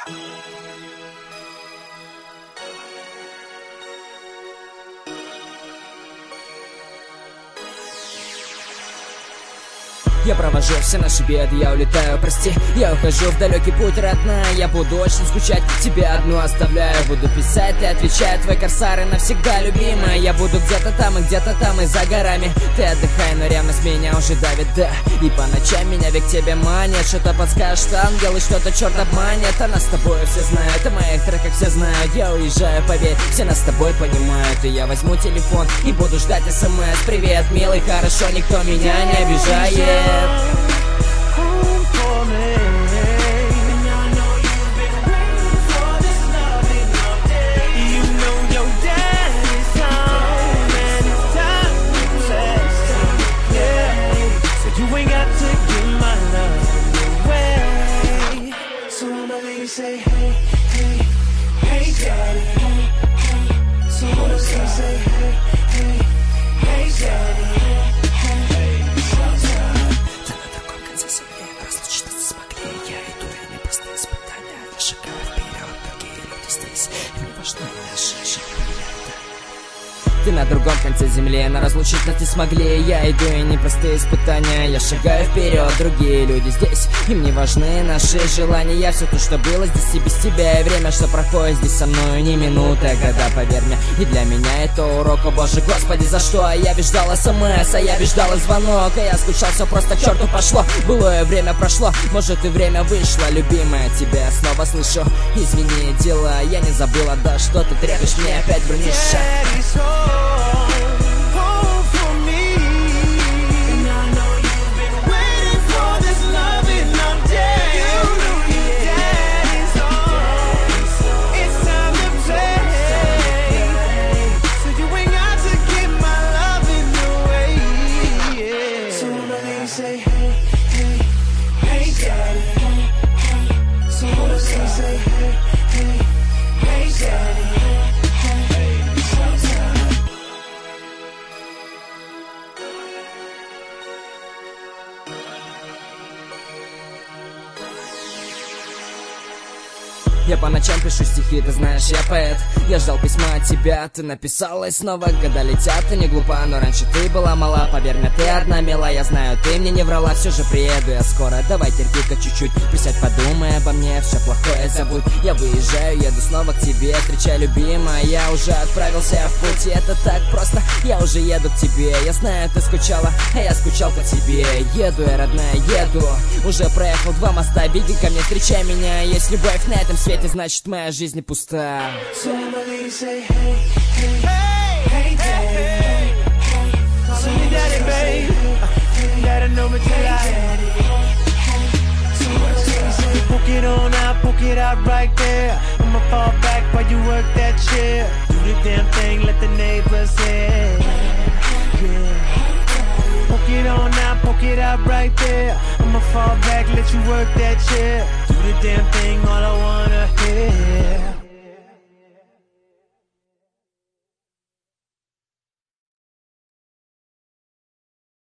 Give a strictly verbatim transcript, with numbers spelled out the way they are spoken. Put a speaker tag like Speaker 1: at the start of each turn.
Speaker 1: Я провожу все наши беды, я улетаю, прости. Я ухожу в далекий путь, родная. Я буду очень скучать, тебя одну оставляю. Буду писать и отвечать, твой корсар и навсегда, любимая. Я буду где-то там и где-то там и за горами. Ты отдыхай, но ревность меня уже давит, да. И по ночам меня век тебе манит. Что-то подскажет ангел и что-то черт обманет. А нас с тобой все знают, о моих треках все знают. Я уезжаю, поверь, все нас с тобой понимают. И я возьму телефон и буду ждать смс. Привет, милый, хорошо, никто меня не обижает.
Speaker 2: Home for me. And I know you've been waiting for this loving all day. You know your daddy's home and it's time to play. Yeah, so you ain't got to give my love away. So I'ma let you say, hey, hey, hey, daddy. Hey, hey. So I'ma let you say, hey, hey, hey, daddy.
Speaker 1: Ты на другом конце земли, но разлучить нас не смогли. Я иду и непростые испытания. Я шагаю вперед, другие люди здесь. Им не важны наши желания. Я все то, что было здесь и без тебя. И время, что проходит здесь со мною, не минуты, а года, поверь мне. И для меня это урок, о боже, господи, за что? А я б ждал смс, а я б ждал звонок. А я скучал, все просто к черту пошло. Былое время прошло, может и время вышло. Любимая, тебя снова слышу. Извини, дела, я не забыла, да что ты требуешь, мне опять бронишься.
Speaker 2: Home for me. And I know you've been waiting for this loving all day. You know your daddy's home. It's time to play. So you ain't got to give my loving away. Yeah. So I'ma let you say, hey, hey, hey, daddy. Hey, hey. So I'ma let you say, hey, hey, hey, daddy.
Speaker 1: Я по ночам пишу стихи, ты знаешь, я поэт. Я ждал письма от тебя, ты написала и снова года летят. Ты не глупа, но раньше ты была мала. Поверь мне, ты одна мила, я знаю, ты мне не врала. Все же приеду я скоро, давай терпи-ка чуть-чуть. Присядь, подумай обо мне, все плохое забудь. Я выезжаю, еду снова к тебе. Встречай, любимая, я уже отправился в путь. И это так просто, я уже еду к тебе. Я знаю, ты скучала, а я скучал по тебе. Еду я, родная, еду. Уже проехал два моста, беги ко мне, встречай меня. Есть любовь на этом свете, значит моя жизнь не пуста.
Speaker 2: So I'ma let you say, hey, hey, hey, hey, daddy, hey, hey, call me daddy, babe. Daddy know me till I. So I'ma let you say, poke it on out, poke it out right there. I'ma fall back while you work that chair. Do the damn thing, let the neighbors hear. Yeah. Poke it on out, poke it out right there. I'ma fall back, let you work that chair. Do the damn thing all over.